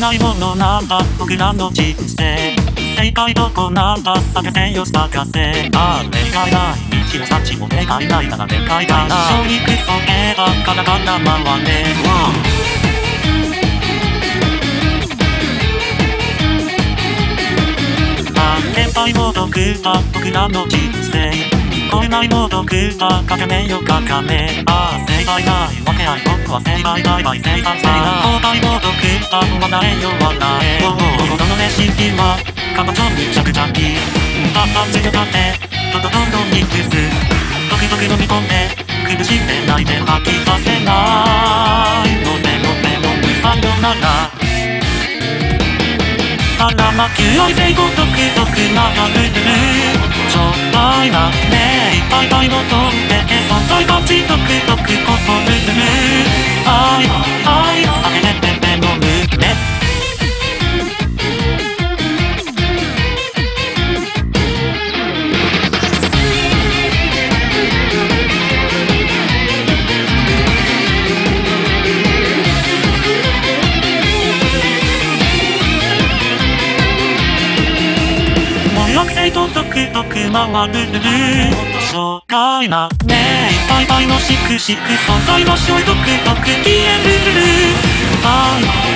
ないものなんだ僕らの人生。正解どこなんだ探せよ探せ。ああ願いない道の幸も願いないなら願いだな。一緒にクソ映画カナカナ回れ。先輩も毒だ僕らの人生。超えないも毒だかけめよかかめ。ああ正解ないわけない僕は正解大大正解正解。後輩も毒だ笑えよ笑え。心の熱心はかぼちゃむちゃくちゃにあっ強がってどんどんどんミックスドクドク飲み込んで苦しんでないで吐き出せないのでのでのむさよなら。あらま求愛性ごとくどくながるちょっぱいなねえいっぱいぱいの飛んでて存在がちどくどくこぼる愛愛酒でペペ飲むね。とドクドク回る紹介なねえいっぱいぱいのシクシク存在のしょいドクドク消える愛